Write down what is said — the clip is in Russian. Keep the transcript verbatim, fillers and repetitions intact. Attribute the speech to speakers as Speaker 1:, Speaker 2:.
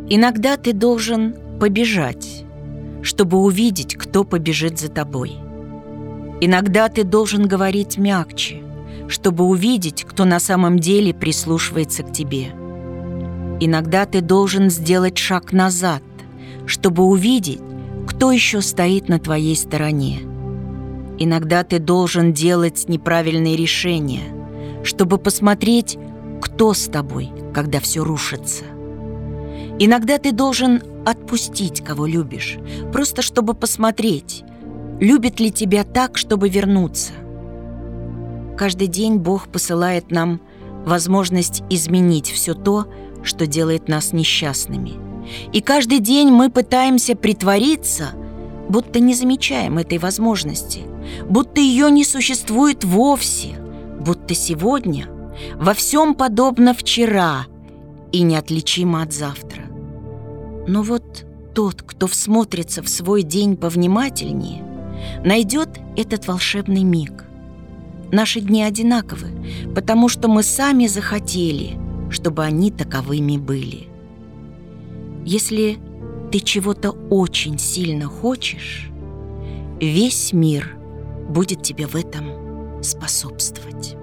Speaker 1: Иногда ты должен побежать, чтобы увидеть, кто побежит за тобой. Иногда ты должен говорить мягче, чтобы увидеть, кто на самом деле прислушивается к тебе. Иногда ты должен сделать шаг назад, чтобы увидеть, кто еще стоит на твоей стороне. Иногда ты должен делать неправильные решения, чтобы посмотреть, кто с тобой, когда все рушится. Иногда ты должен отпустить, кого любишь, просто чтобы посмотреть, любит ли тебя так, чтобы вернуться. Каждый день Бог посылает нам возможность изменить все то, что делает нас несчастными. И каждый день мы пытаемся притвориться, будто не замечаем этой возможности, будто ее не существует вовсе, будто сегодня во всем подобно вчера и неотличимо от завтра. Но вот тот, кто всмотрится в свой день повнимательнее, найдет этот волшебный миг. Наши дни одинаковы, потому что мы сами захотели, чтобы они таковыми были. Если ты чего-то очень сильно хочешь, весь мир будет тебе в этом способствовать.